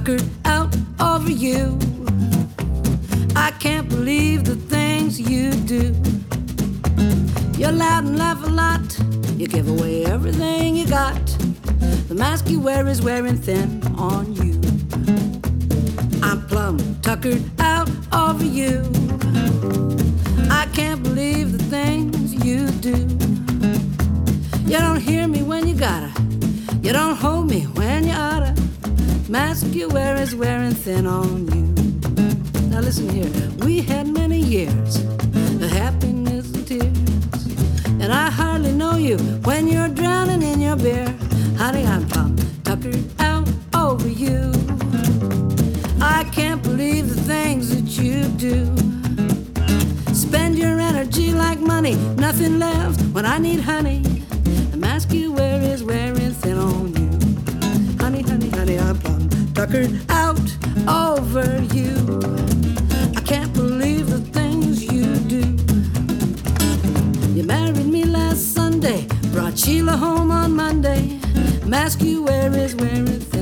tuckered out over you. I can't believe the things you do. You're loud and laugh a lot. You give away everything you got. The mask you wear is wearing thin on you. I'm plumb tuckered out over you. I can't believe the things you do. You don't hear me when you gotta. You don't hold me when you oughta. The mask you wear is wearing thin on you. Now listen here, we had many years of happiness and tears, and I hardly know you when you're drowning in your beer. Honey, I'm plumb tuckered out over you. I can't believe the things that you do. Spend your energy like money, nothing left when I need honey. The mask you wear is wearing thin on you. Honey, honey, honey, I'm plumb tuckered out over you. I can't believe the things you do. You married me last Sunday, brought Sheila home on Monday. The mask you wear is wearing thin.